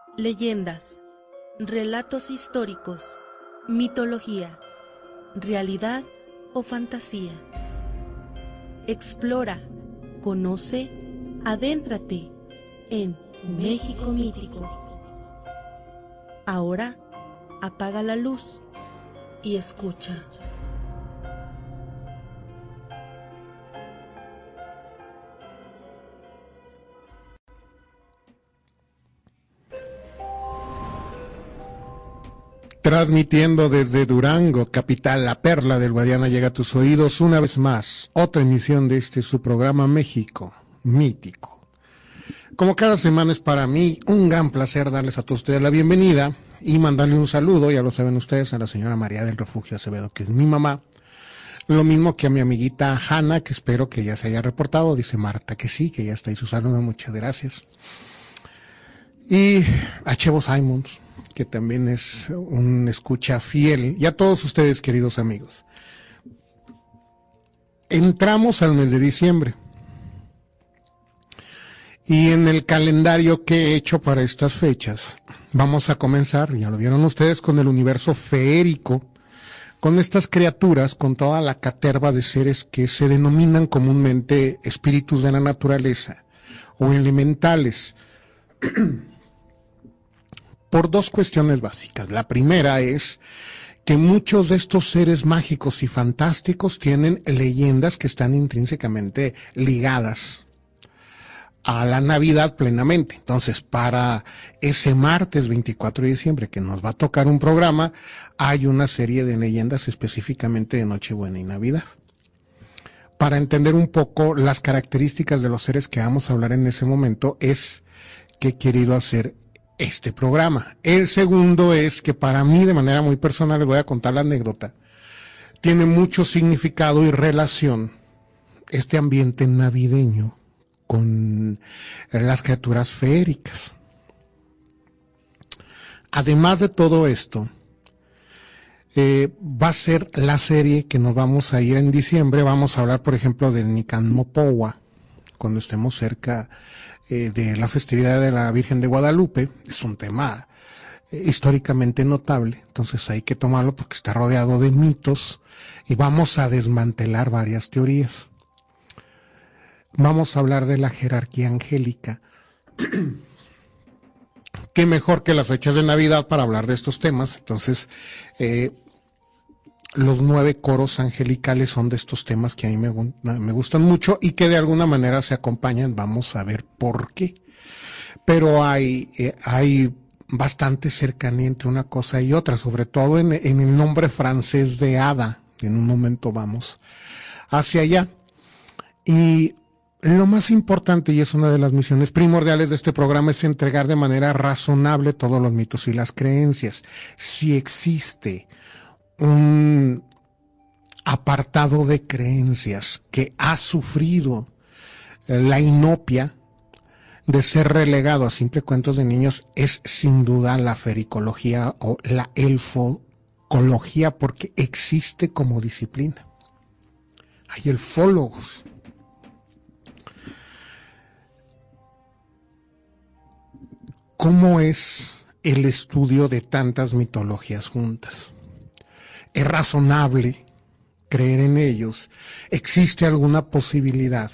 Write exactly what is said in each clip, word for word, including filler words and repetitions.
Leyendas, relatos históricos, mitología, realidad o fantasía. Explora, conoce, adéntrate en México Mítico. Ahora, apaga la luz y escucha. Transmitiendo desde Durango, capital, la perla del Guadiana, llega a tus oídos una vez más otra emisión de este su programa México Mítico. Como cada semana es para mí un gran placer darles a todos ustedes la bienvenida y mandarle un saludo, ya lo saben ustedes, a la señora María del Refugio Acevedo, que es mi mamá. Lo mismo que a mi amiguita Hanna, que espero que ya se haya reportado, dice Marta que sí, que ya está ahí su saludo, muchas gracias. Y a Chevo Simons, que también es un escucha fiel, y a todos ustedes, queridos amigos. Entramos al mes de diciembre, y en el calendario que he hecho para estas fechas, vamos a comenzar, ya lo vieron ustedes, con el universo feérico, con estas criaturas, con toda la caterva de seres que se denominan comúnmente espíritus de la naturaleza, o elementales, por dos cuestiones básicas. La primera es que muchos de estos seres mágicos y fantásticos tienen leyendas que están intrínsecamente ligadas a la Navidad plenamente. Entonces, para ese martes veinticuatro de diciembre que nos va a tocar un programa, hay una serie de leyendas específicamente de Nochebuena y Navidad. Para entender un poco las características de los seres que vamos a hablar en ese momento, es que he querido hacer este programa. El segundo es que para mí, de manera muy personal, les voy a contar la anécdota. Tiene mucho significado y relación este ambiente navideño con las criaturas feéricas. Además de todo esto, eh, va a ser la serie que nos vamos a ir en diciembre. Vamos a hablar, por ejemplo, del Nican Mopowa, cuando estemos cerca eh, de la festividad de la Virgen de Guadalupe. Es un tema eh, históricamente notable, entonces hay que tomarlo porque está rodeado de mitos y vamos a desmantelar varias teorías. Vamos a hablar de la jerarquía angélica. Qué mejor que las fechas de Navidad para hablar de estos temas. Entonces, eh, los nueve coros angelicales son de estos temas que a mí me, me gustan mucho y que de alguna manera se acompañan. Vamos a ver por qué. Pero hay, eh, hay bastante cercanía entre una cosa y otra, sobre todo en, en el nombre francés de hada. En un momento vamos hacia allá. Y lo más importante, y es una de las misiones primordiales de este programa, es entregar de manera razonable todos los mitos y las creencias. Si existe un apartado de creencias que ha sufrido la inopia de ser relegado a simple cuentos de niños, es sin duda la fericología o la elfología, porque existe como disciplina. Hay elfólogos. ¿Cómo es el estudio de tantas mitologías juntas? ¿Es razonable creer en ellos? ¿Existe alguna posibilidad?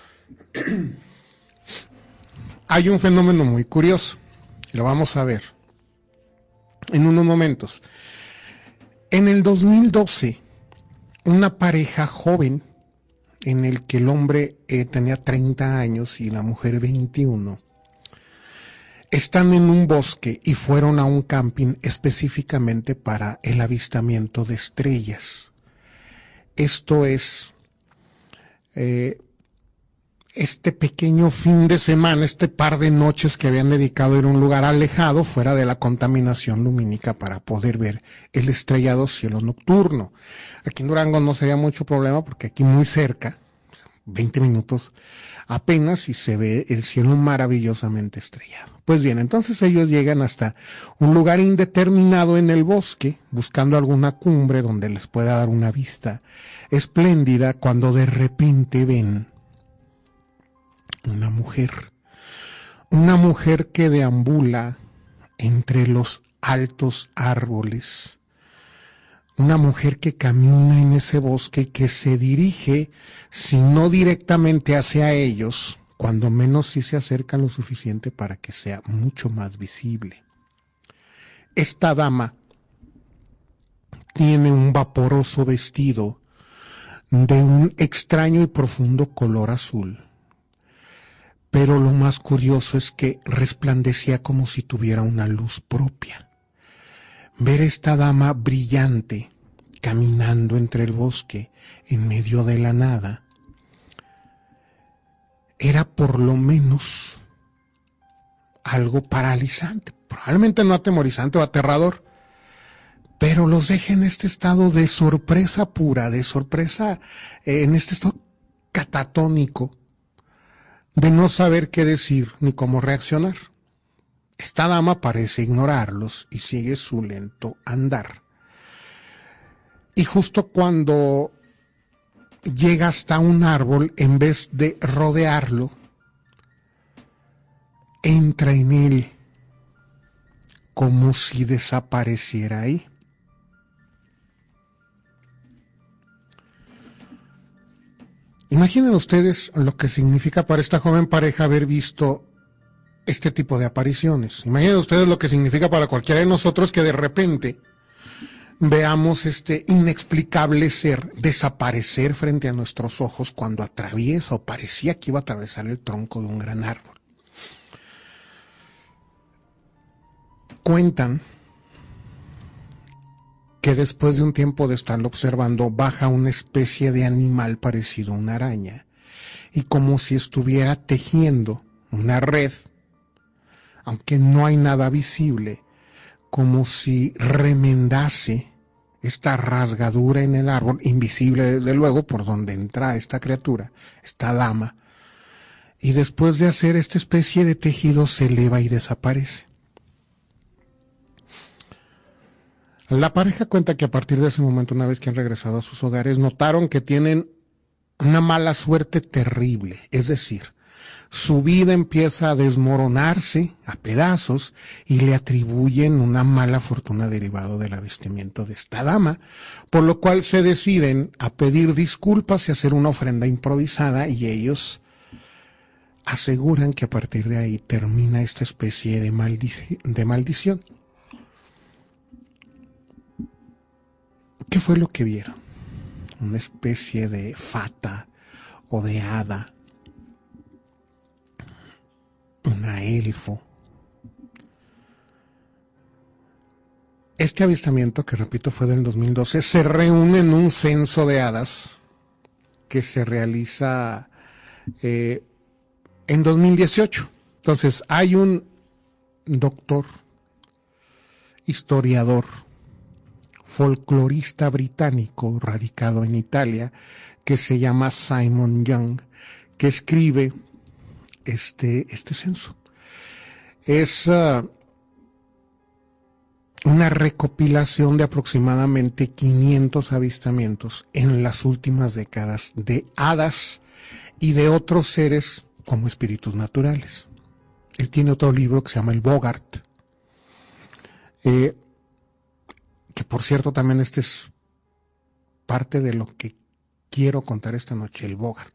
Hay un fenómeno muy curioso, y lo vamos a ver en unos momentos. En el dos mil doce, una pareja joven, en el que el hombre eh, tenía treinta años y la mujer veintiuno, están en un bosque y fueron a un camping específicamente para el avistamiento de estrellas. Esto es eh, este pequeño fin de semana, este par de noches que habían dedicado a ir a un lugar alejado, fuera de la contaminación lumínica, para poder ver el estrellado cielo nocturno. Aquí en Durango no sería mucho problema porque aquí muy cerca, veinte minutos apenas, y se ve el cielo maravillosamente estrellado. Pues bien, entonces ellos llegan hasta un lugar indeterminado en el bosque, buscando alguna cumbre donde les pueda dar una vista espléndida, cuando de repente ven una mujer, una mujer que deambula entre los altos árboles. Una mujer que camina en ese bosque, que se dirige, si no directamente hacia ellos, cuando menos sí se acercan lo suficiente para que sea mucho más visible. Esta dama tiene un vaporoso vestido de un extraño y profundo color azul. Pero lo más curioso es que resplandecía como si tuviera una luz propia. Ver esta dama brillante caminando entre el bosque en medio de la nada era por lo menos algo paralizante, probablemente no atemorizante o aterrador, pero los deja en este estado de sorpresa pura, de sorpresa, eh, en este estado catatónico, de no saber qué decir ni cómo reaccionar. Esta dama parece ignorarlos y sigue su lento andar. Y justo cuando llega hasta un árbol, en vez de rodearlo, entra en él como si desapareciera ahí. Imaginen ustedes lo que significa para esta joven pareja haber visto este tipo de apariciones. Imaginen ustedes lo que significa para cualquiera de nosotros que de repente veamos este inexplicable ser desaparecer frente a nuestros ojos cuando atraviesa o parecía que iba a atravesar el tronco de un gran árbol. Cuentan que después de un tiempo de estarlo observando, baja una especie de animal parecido a una araña, y como si estuviera tejiendo una red, aunque no hay nada visible, como si remendase esta rasgadura en el árbol, invisible desde luego por donde entra esta criatura, esta dama, y después de hacer esta especie de tejido se eleva y desaparece. La pareja cuenta que a partir de ese momento, una vez que han regresado a sus hogares, notaron que tienen una mala suerte terrible, es decir, su vida empieza a desmoronarse a pedazos y le atribuyen una mala fortuna derivado del avistamiento de esta dama, por lo cual se deciden a pedir disculpas y hacer una ofrenda improvisada, y ellos aseguran que a partir de ahí termina esta especie de, maldic- de maldición. ¿Qué fue lo que vieron? Una especie de fata o de hada, una elfo. Este avistamiento, que repito fue del dos mil doce, se reúne en un censo de hadas que se realiza eh, en dos mil dieciocho. Entonces hay un doctor, historiador, folclorista británico radicado en Italia, que se llama Simon Young, que escribe este, este censo. Es uh, una recopilación de aproximadamente quinientos avistamientos en las últimas décadas de hadas y de otros seres como espíritus naturales. Él tiene otro libro que se llama El Boggart, eh, que por cierto también este es parte de lo que quiero contar esta noche, el Boggart.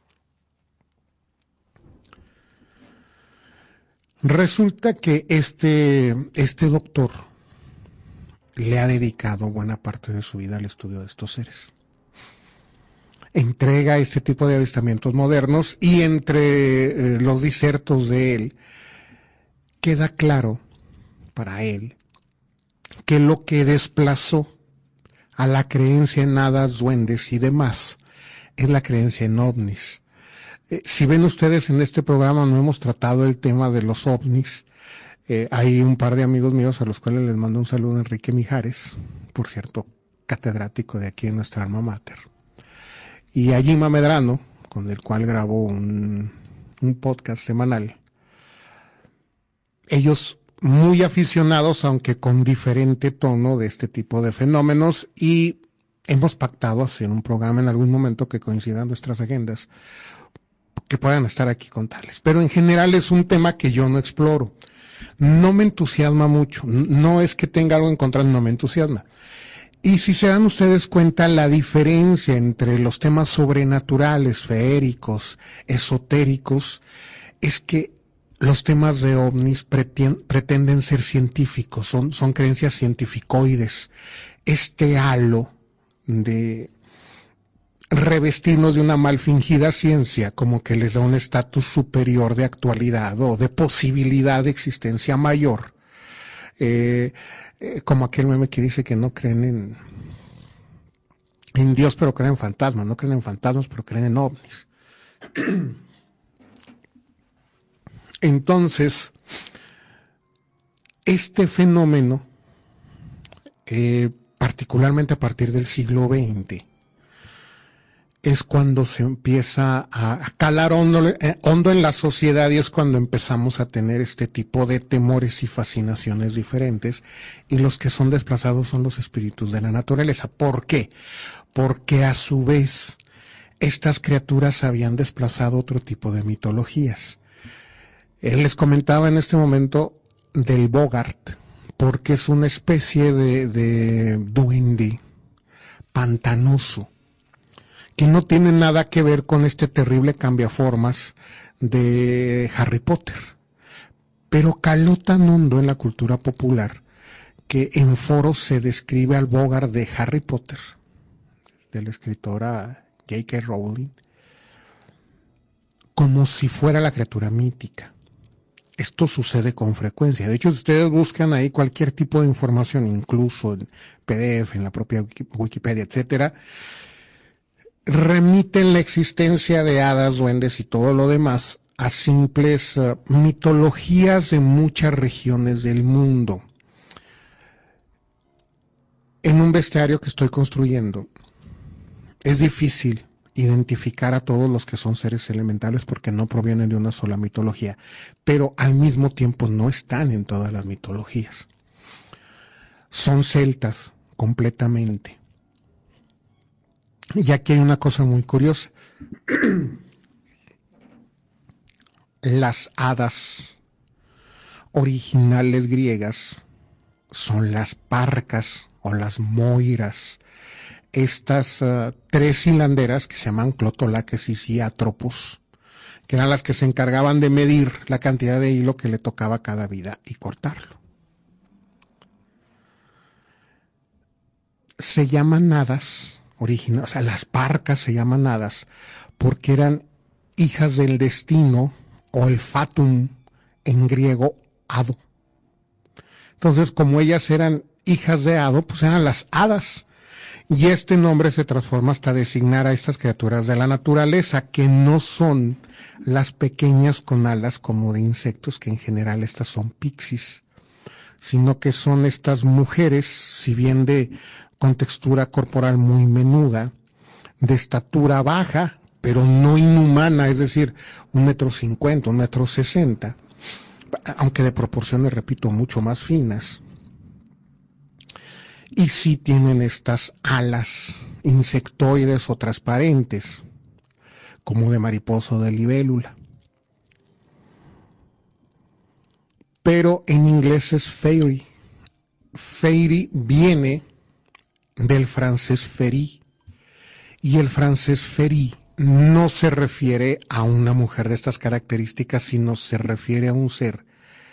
Resulta que este, este doctor le ha dedicado buena parte de su vida al estudio de estos seres. Entrega este tipo de avistamientos modernos y entre eh, los disertos de él queda claro para él que lo que desplazó a la creencia en hadas, duendes y demás es la creencia en ovnis. Eh, si ven ustedes, en este programa no hemos tratado el tema de los ovnis. Eh, hay un par de amigos míos a los cuales les mando un saludo, Enrique Mijares, por cierto, catedrático de aquí en nuestra alma mater, y a Jima Medrano, con el cual grabo un, un podcast semanal. Ellos muy aficionados, aunque con diferente tono, de este tipo de fenómenos, y hemos pactado hacer un programa en algún momento que coincidan nuestras agendas, que puedan estar aquí con tales. Pero en general es un tema que yo no exploro. no me entusiasma mucho. No es que tenga algo en contra, no me entusiasma. Y si se dan ustedes cuenta, la diferencia entre los temas sobrenaturales, feéricos, esotéricos, es que los temas de ovnis pretien, pretenden ser científicos, son, son creencias cientificoides. Este halo de revestirnos de una mal fingida ciencia, como que les da un estatus superior de actualidad o de posibilidad de existencia mayor. Eh, eh, como aquel meme que dice que no creen en, en Dios, pero creen en fantasmas, no creen en fantasmas, pero creen en ovnis. Entonces, este fenómeno, eh, particularmente a partir del siglo veinte, es cuando se empieza a calar hondo, eh, hondo en la sociedad, y es cuando empezamos a tener este tipo de temores y fascinaciones diferentes, y los que son desplazados son los espíritus de la naturaleza. ¿Por qué? Porque a su vez estas criaturas habían desplazado otro tipo de mitologías. Él les comentaba en este momento del Bogart, porque es una especie de, de duende pantanoso, que no tiene nada que ver con este terrible cambiaformas de Harry Potter, pero caló tan hondo en la cultura popular que en foros se describe al Bogart de Harry Potter, de la escritora J K Rowling, como si fuera la criatura mítica. Esto sucede con frecuencia. De hecho, si ustedes buscan ahí cualquier tipo de información, incluso en P D F, en la propia Wikipedia, etcétera, remiten la existencia de hadas, duendes y todo lo demás a simples uh, mitologías de muchas regiones del mundo. En un bestiario que estoy construyendo, es difícil identificar a todos los que son seres elementales porque no provienen de una sola mitología, pero al mismo tiempo no están en todas las mitologías. Son celtas completamente. Y aquí hay una cosa muy curiosa. Las hadas originales griegas son las parcas o las moiras. Estas uh, tres hilanderas que se llaman clotolaques y atropos, que eran las que se encargaban de medir la cantidad de hilo que le tocaba a cada vida y cortarlo. Se llaman hadas original, o sea, las parcas se llaman hadas porque eran hijas del destino, o el fatum en griego, hado. Entonces, como ellas eran hijas de hado, pues eran las hadas. Y este nombre se transforma hasta designar a estas criaturas de la naturaleza, que no son las pequeñas con alas como de insectos, que en general estas son pixies, sino que son estas mujeres, si bien de con textura corporal muy menuda, de estatura baja, pero no inhumana, es decir, un metro cincuenta, un metro sesenta, aunque de proporciones, repito, mucho más finas. Y sí tienen estas alas insectoides o transparentes, como de mariposa o de libélula. Pero en inglés es fairy. Fairy viene del francés féri, y el francés féri no se refiere a una mujer de estas características, sino se refiere a un ser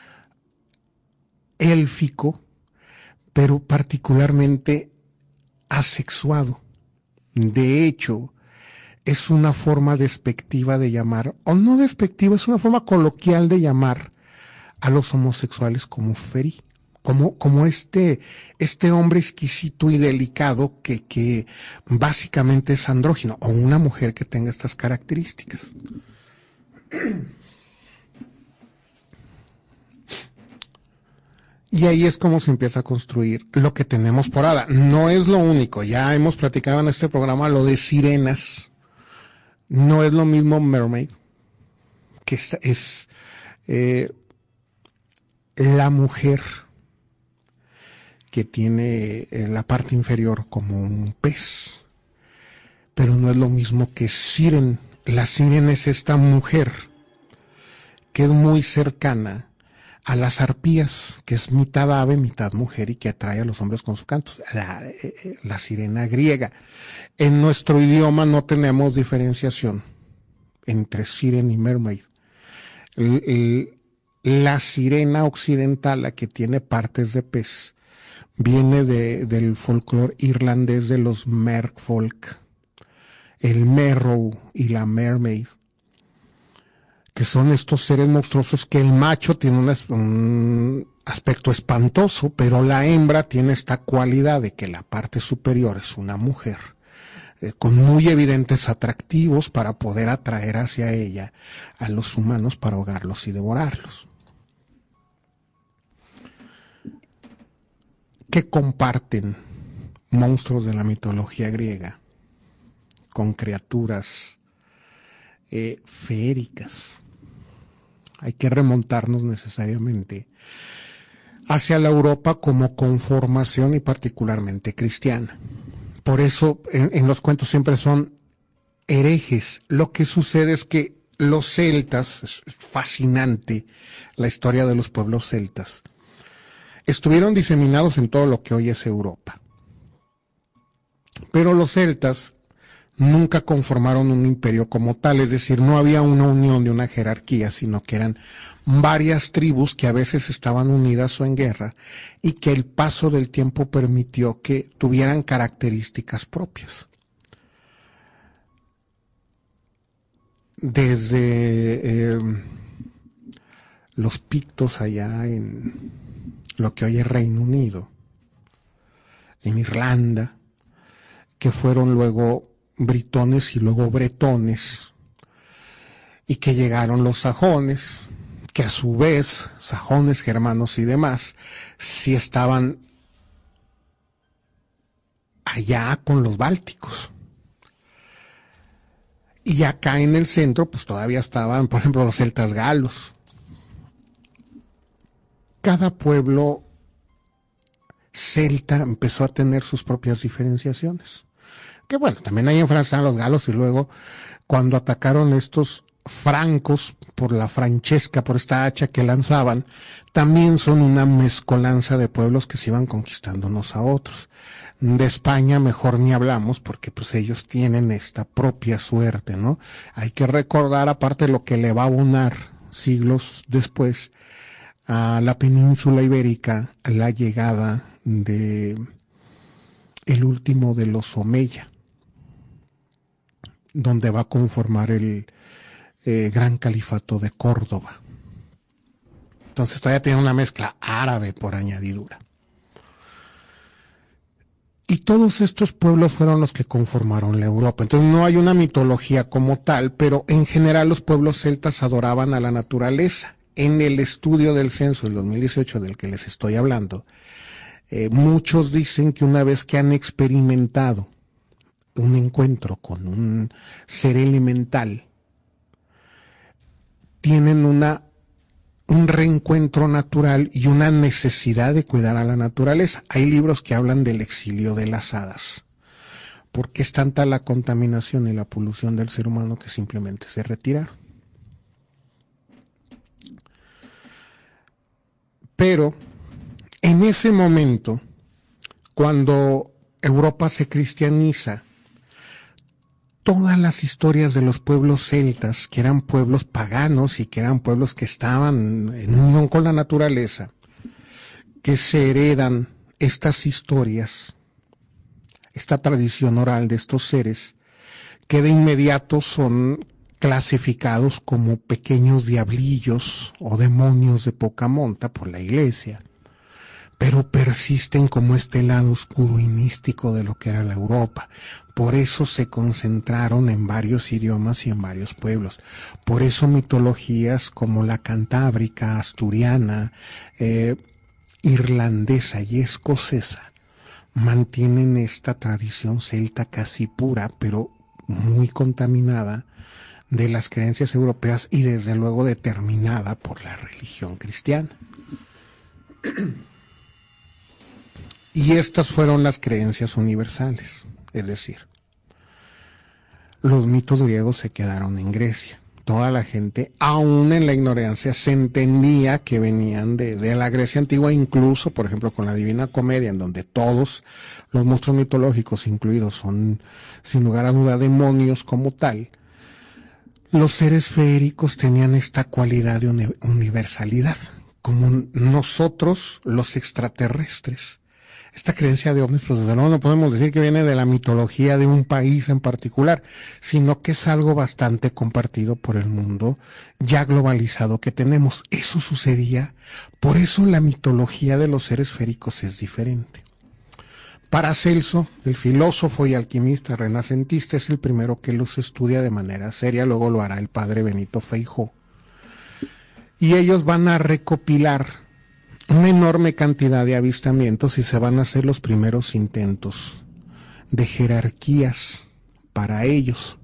élfico, pero particularmente asexuado. De hecho, es una forma despectiva de llamar, o no despectiva, es una forma coloquial de llamar a los homosexuales como féri. Como, como este, este hombre exquisito y delicado que, que básicamente es andrógino, o una mujer que tenga estas características. Y ahí es como se empieza a construir lo que tenemos por hada. No es lo único, ya hemos platicado en este programa lo de sirenas. No es lo mismo mermaid, que es, es eh, la mujer que tiene la parte inferior como un pez, pero no es lo mismo que siren. La siren es esta mujer que es muy cercana a las arpías, que es mitad ave, mitad mujer y que atrae a los hombres con sus cantos, la, eh, la sirena griega. En nuestro idioma no tenemos diferenciación entre siren y mermaid. El, el, la sirena occidental, la que tiene partes de pez, viene de, del folclore irlandés de los merfolk, el merrow y la mermaid, que son estos seres monstruosos que el macho tiene un, un aspecto espantoso, pero la hembra tiene esta cualidad de que la parte superior es una mujer, eh, con muy evidentes atractivos para poder atraer hacia ella a los humanos para ahogarlos y devorarlos. ¿Qué comparten monstruos de la mitología griega con criaturas eh, feéricas? Hay que remontarnos necesariamente hacia la Europa como conformación y particularmente cristiana. Por eso en, en los cuentos siempre son herejes. Lo que sucede es que los celtas, es fascinante la historia de los pueblos celtas, estuvieron diseminados en todo lo que hoy es Europa. Pero los celtas nunca conformaron un imperio como tal, es decir, no había una unión de una jerarquía, sino que eran varias tribus que a veces estaban unidas o en guerra y que el paso del tiempo permitió que tuvieran características propias. Desde eh, los pictos allá en lo que hoy es Reino Unido, en Irlanda, que fueron luego britones y luego bretones, y que llegaron los sajones, que a su vez, sajones, germanos y demás, sí estaban allá con los bálticos. Y acá en el centro, pues todavía estaban, por ejemplo, los celtas galos. Cada pueblo celta empezó a tener sus propias diferenciaciones. Que bueno, también ahí en Francia están los galos, y luego cuando atacaron estos francos por la Francesca, por esta hacha que lanzaban, también son una mezcolanza de pueblos que se iban conquistando unos a otros. De España mejor ni hablamos, porque pues ellos tienen esta propia suerte, ¿no? Hay que recordar, aparte, lo que le va a abonar siglos después a la península ibérica, la llegada de el último de los Omeya, donde va a conformar el eh, gran califato de Córdoba. Entonces todavía tiene una mezcla árabe por añadidura. Y todos estos pueblos fueron los que conformaron la Europa. Entonces no hay una mitología como tal, pero en general los pueblos celtas adoraban a la naturaleza. En el estudio del censo del dos mil dieciocho del que les estoy hablando, eh, muchos dicen que una vez que han experimentado un encuentro con un ser elemental, tienen una un reencuentro natural y una necesidad de cuidar a la naturaleza. Hay libros que hablan del exilio de las hadas, porque es tanta la contaminación y la polución del ser humano que simplemente se retiraron. Pero en ese momento, cuando Europa se cristianiza, todas las historias de los pueblos celtas, que eran pueblos paganos y que eran pueblos que estaban en unión con la naturaleza, que se heredan estas historias, esta tradición oral de estos seres, que de inmediato son clasificados como pequeños diablillos o demonios de poca monta por la iglesia, pero persisten como este lado oscuro y místico de lo que era la Europa. Por eso se concentraron en varios idiomas y en varios pueblos. Por eso mitologías como la cantábrica, asturiana, eh, irlandesa y escocesa mantienen esta tradición celta casi pura, pero muy contaminada de las creencias europeas y desde luego determinada por la religión cristiana. Y estas fueron las creencias universales, es decir, los mitos griegos se quedaron en Grecia, toda la gente, aún en la ignorancia, se entendía que venían de, de la Grecia antigua, incluso, por ejemplo, con la Divina Comedia, en donde todos los monstruos mitológicos incluidos son, sin lugar a duda, demonios como tal. Los seres feéricos tenían esta cualidad de uni- universalidad, como nosotros, los extraterrestres. Esta creencia de ovnis, pues desde luego no podemos decir que viene de la mitología de un país en particular, sino que es algo bastante compartido por el mundo ya globalizado que tenemos. Eso sucedía, por eso la mitología de los seres féricos es diferente. Paracelso, el filósofo y alquimista renacentista, es el primero que los estudia de manera seria, luego lo hará el padre Benito Feijó. Y ellos van a recopilar una enorme cantidad de avistamientos y se van a hacer los primeros intentos de jerarquías para ellos.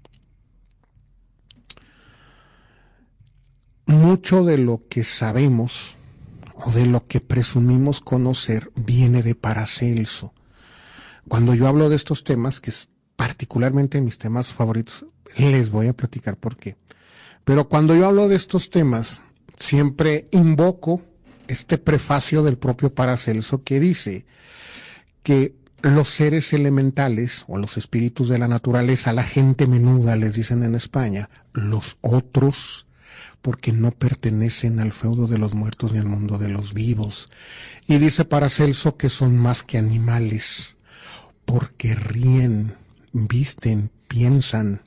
Mucho de lo que sabemos o de lo que presumimos conocer viene de Paracelso. Cuando yo hablo de estos temas, que es particularmente mis temas favoritos, les voy a platicar por qué. Pero cuando yo hablo de estos temas, siempre invoco este prefacio del propio Paracelso que dice que los seres elementales o los espíritus de la naturaleza, la gente menuda, les dicen en España, los otros, porque no pertenecen al feudo de los muertos ni al mundo de los vivos. Y dice Paracelso que son más que animales, porque ríen, visten, piensan,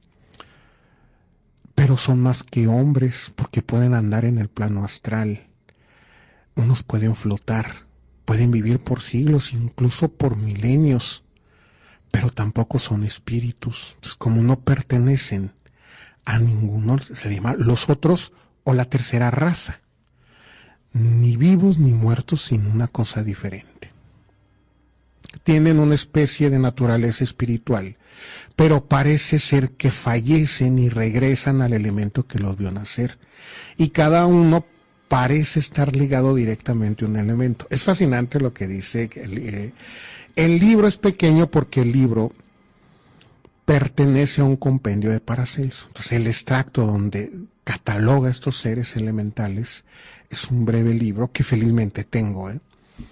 pero son más que hombres, porque pueden andar en el plano astral. Unos pueden flotar, pueden vivir por siglos, incluso por milenios, pero tampoco son espíritus. Entonces, como no pertenecen a ninguno, se llama los otros o la tercera raza. Ni vivos ni muertos, sino una cosa diferente. Tienen una especie de naturaleza espiritual, pero parece ser que fallecen y regresan al elemento que los vio nacer. Y cada uno parece estar ligado directamente a un elemento. Es fascinante lo que dice. El, eh, el libro es pequeño porque el libro pertenece a un compendio de Paracelso. Entonces el extracto donde cataloga estos seres elementales es un breve libro que felizmente tengo. ¿eh?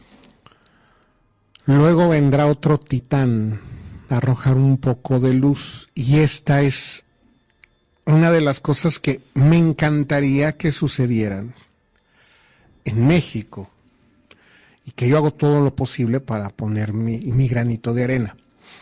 Luego vendrá otro titán a arrojar un poco de luz, y esta es una de las cosas que me encantaría que sucedieran en México, y que yo hago todo lo posible para poner mi, mi granito de arena.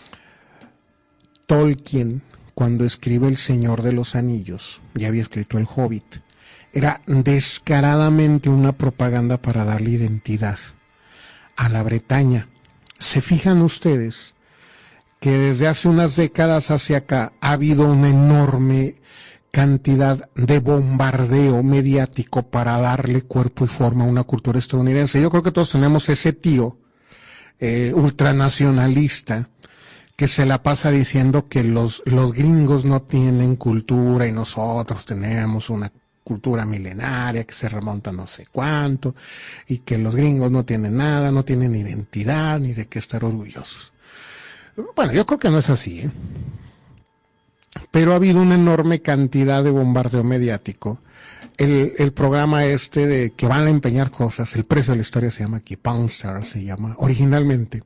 Tolkien, cuando escribe El Señor de los Anillos, ya había escrito El Hobbit, era descaradamente una propaganda para darle identidad a la Bretaña. ¿Se fijan ustedes que desde hace unas décadas hacia acá ha habido una enorme cantidad de bombardeo mediático para darle cuerpo y forma a una cultura estadounidense? Yo creo que todos tenemos ese tío eh, ultranacionalista que se la pasa diciendo que los, los gringos no tienen cultura y nosotros tenemos una cultura milenaria que se remonta a no sé cuánto, y que los gringos no tienen nada, no tienen identidad ni de qué estar orgullosos. Bueno, yo creo que no es así, ¿eh? Pero ha habido una enorme cantidad de bombardeo mediático. El, el programa este de que van a empeñar cosas, El Precio de la Historia se llama aquí, Pawn Stars se llama originalmente.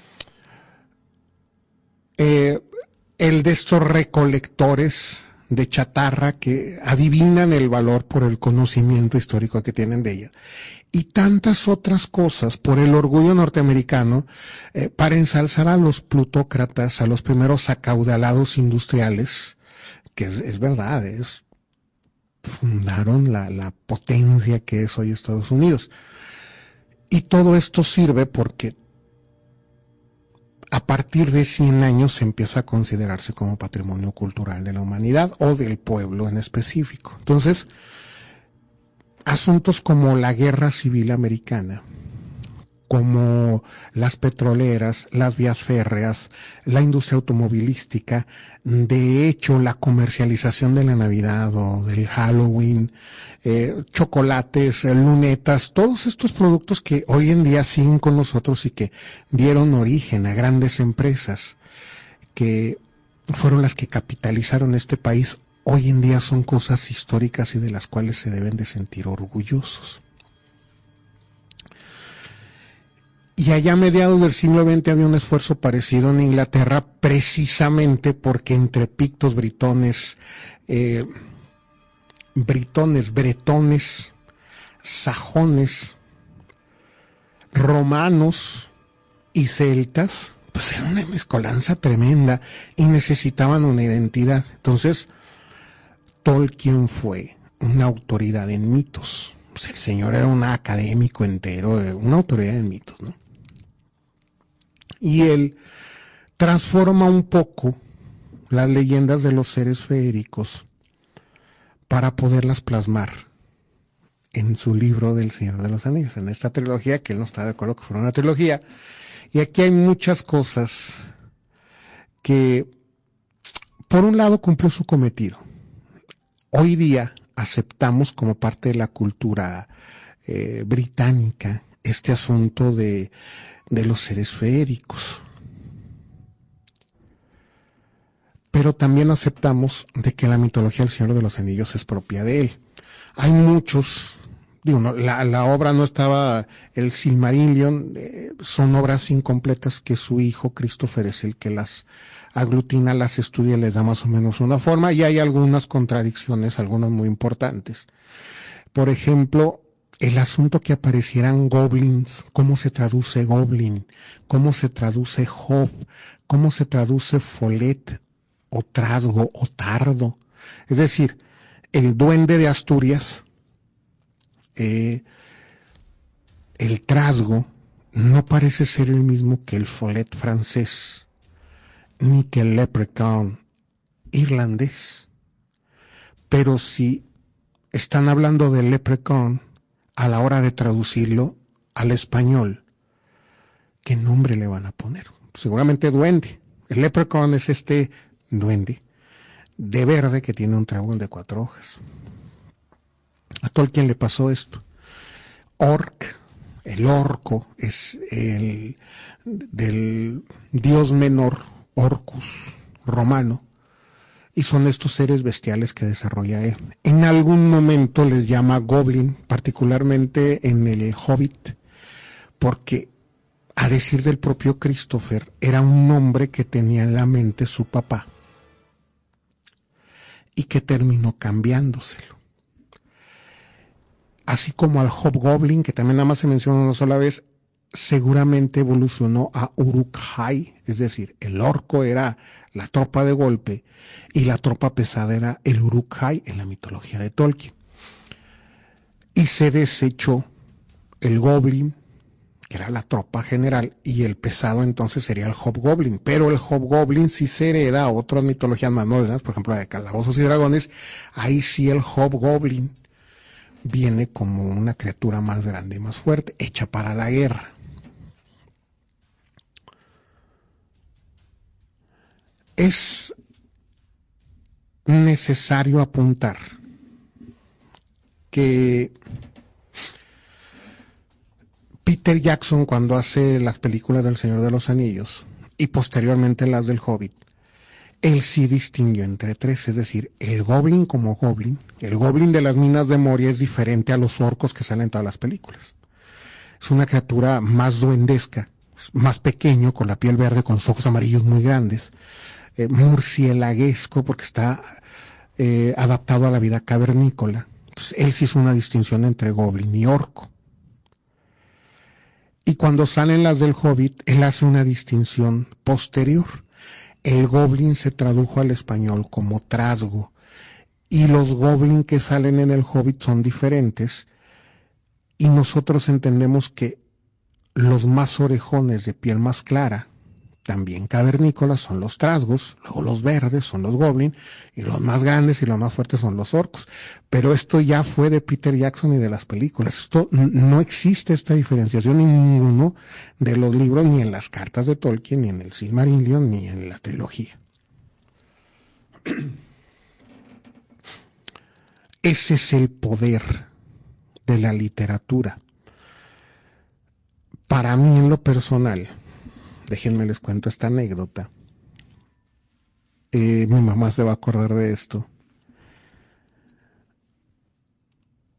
Eh, el de estos recolectores de chatarra que adivinan el valor por el conocimiento histórico que tienen de ella. Y tantas otras cosas por el orgullo norteamericano, eh, para ensalzar a los plutócratas, a los primeros acaudalados industriales, que es, es verdad, es, fundaron la, la potencia que es hoy Estados Unidos. Y todo esto sirve porque a partir de cien años se empieza a considerarse como patrimonio cultural de la humanidad o del pueblo en específico. Entonces, asuntos como la guerra civil americana, como las petroleras, las vías férreas, la industria automovilística, de hecho la comercialización de la Navidad o del Halloween, eh, chocolates, lunetas, todos estos productos que hoy en día siguen con nosotros y que dieron origen a grandes empresas que fueron las que capitalizaron este país hoy en día son cosas históricas y de las cuales se deben de sentir orgullosos. Y allá a mediados del siglo veinte había un esfuerzo parecido en Inglaterra, precisamente porque entre pictos, britones, eh, britones, bretones, sajones, romanos y celtas, pues era una mezcolanza tremenda y necesitaban una identidad. Entonces, Tolkien fue una autoridad en mitos. Pues el señor era un académico entero, una autoridad en mitos, ¿no? Y él transforma un poco las leyendas de los seres feéricos para poderlas plasmar en su libro del Señor de los Anillos, en esta trilogía, que él no está de acuerdo que fuera una trilogía. Y aquí hay muchas cosas que, por un lado, cumplió su cometido. Hoy día aceptamos como parte de la cultura eh, británica este asunto de, de los seres feéricos. Pero también aceptamos de que la mitología del Señor de los Anillos es propia de él. Hay muchos, digo, no, la, la obra no estaba, el Silmarillion, eh, son obras incompletas que su hijo Christopher es el que las aglutina, las estudia y les da más o menos una forma, y hay algunas contradicciones, algunas muy importantes. Por ejemplo, el asunto que aparecieran goblins, cómo se traduce goblin, cómo se traduce hob, cómo se traduce folet, o trasgo, o tardo. Es decir, el duende de Asturias, eh, el trasgo, no parece ser el mismo que el folet francés, ni que el leprechaun irlandés. Pero si están hablando del leprechaun, a la hora de traducirlo al español, ¿qué nombre le van a poner? Seguramente duende. El leprechaun es este duende de verde que tiene un dragón de cuatro hojas. A Tolkien le pasó esto. Orc, el orco, es el del dios menor, Orcus, romano, y son estos seres bestiales que desarrolla él. En algún momento les llama goblin, particularmente en el Hobbit, porque, a decir del propio Christopher, era un nombre que tenía en la mente su papá y que terminó cambiándoselo. Así como al Hobgoblin, que también nada más se menciona una sola vez, seguramente evolucionó a Uruk-hai, es decir, el orco era la tropa de golpe y la tropa pesada era el Uruk-hai en la mitología de Tolkien. Y se desechó el goblin, que era la tropa general, y el pesado entonces sería el Hobgoblin. Pero el Hobgoblin sí se hereda a otras mitologías más modernas, por ejemplo la de Calabozos y Dragones. Ahí sí el Hobgoblin viene como una criatura más grande y más fuerte, hecha para la guerra. Es necesario apuntar que Peter Jackson, cuando hace las películas del Señor de los Anillos y posteriormente las del Hobbit, él sí distinguió entre tres, es decir, el goblin como goblin. El goblin de las minas de Moria es diferente a los orcos que salen en todas las películas. Es una criatura más duendesca, más pequeño, con la piel verde, con los ojos amarillos muy grandes, eh, murcielaguesco, porque está eh, adaptado a la vida cavernícola. Entonces, él sí hizo una distinción entre goblin y orco. Y cuando salen las del Hobbit, él hace una distinción posterior. El goblin se tradujo al español como trasgo, y los goblin que salen en el Hobbit son diferentes, y nosotros entendemos que los más orejones de piel más clara, también cavernícolas, son los trasgos, luego los verdes son los goblin, y los más grandes y los más fuertes son los orcos. Pero esto ya fue de Peter Jackson y de las películas. Esto no existe, esta diferenciación en ninguno de los libros, ni en las cartas de Tolkien, ni en el Silmarillion, ni en la trilogía. Ese es el poder de la literatura. Para mí, en lo personal, déjenme les cuento esta anécdota. Eh, mi mamá se va a acordar de esto.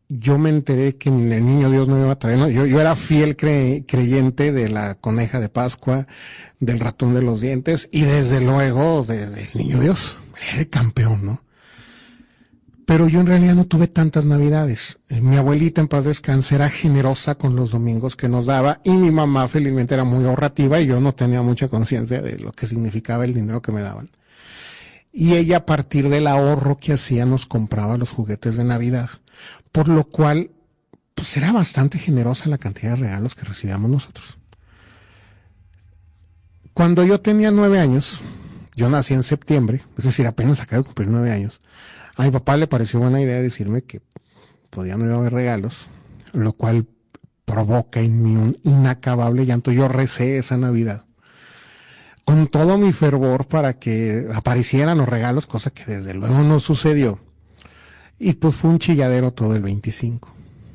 yo me enteré que el niño Dios me iba a traer, ¿no? yo, yo era fiel cre, creyente de la coneja de Pascua, del ratón de los dientes y desde luego de, del niño Dios. Era el campeón, ¿no? Pero yo en realidad no tuve tantas navidades. Mi abuelita, en paz descanse, era generosa con los domingos que nos daba y mi mamá felizmente era muy ahorrativa y yo no tenía mucha conciencia de lo que significaba el dinero que me daban. Y ella, a partir del ahorro que hacía, nos compraba los juguetes de Navidad, por lo cual pues era bastante generosa la cantidad de regalos que recibíamos nosotros. Cuando yo tenía nueve años, yo nací en septiembre, es decir, apenas acabo de cumplir nueve años, a mi papá le pareció buena idea decirme que podía no haber regalos, lo cual provoca en mí un inacabable llanto. Yo recé esa Navidad con todo mi fervor para que aparecieran los regalos, cosa que desde luego no sucedió. Y pues fue un chilladero todo el veinticinco.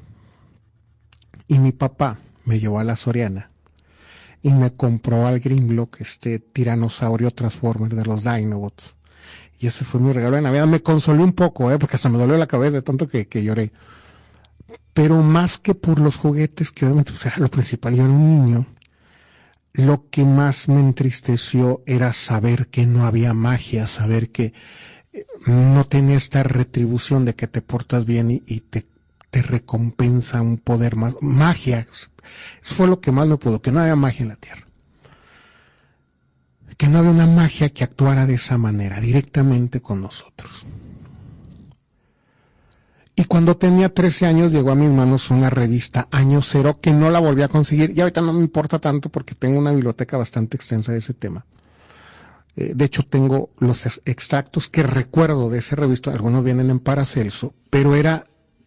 Y mi papá me llevó a la Soriana y me compró al Grimlock, este tiranosaurio Transformer de los Dinobots. Y ese fue mi regalo de Navidad. Me consolé un poco, ¿eh? Porque hasta me dolió la cabeza de tanto que, que lloré. Pero más que por los juguetes, que obviamente pues, era lo principal, yo era un niño, lo que más me entristeció era saber que no había magia, saber que no tenía esta retribución de que te portas bien y, y te, te recompensa un poder más. Magia, eso fue lo que más me pudo, que no había magia en la tierra. Que no había una magia que actuara de esa manera, directamente con nosotros. Y cuando tenía trece años llegó a mis manos una revista Año Cero que no la volví a conseguir. Y ahorita no me importa tanto porque tengo una biblioteca bastante extensa de ese tema. Eh, de hecho tengo los extractos que recuerdo de esa revista. Algunos vienen en Paracelso, pero era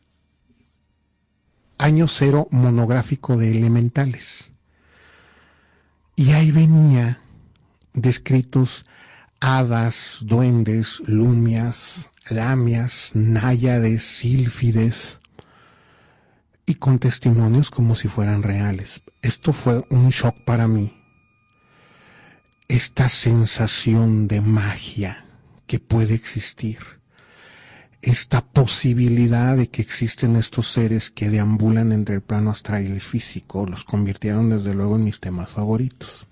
Año Cero monográfico de elementales. Y ahí venía descritos hadas, duendes, lumias, lamias, náyades, sílfides, y con testimonios como si fueran reales. Esto fue un shock para mí. Esta sensación de magia que puede existir, esta posibilidad de que existen estos seres que deambulan entre el plano astral y el físico, los convirtieron desde luego en mis temas favoritos.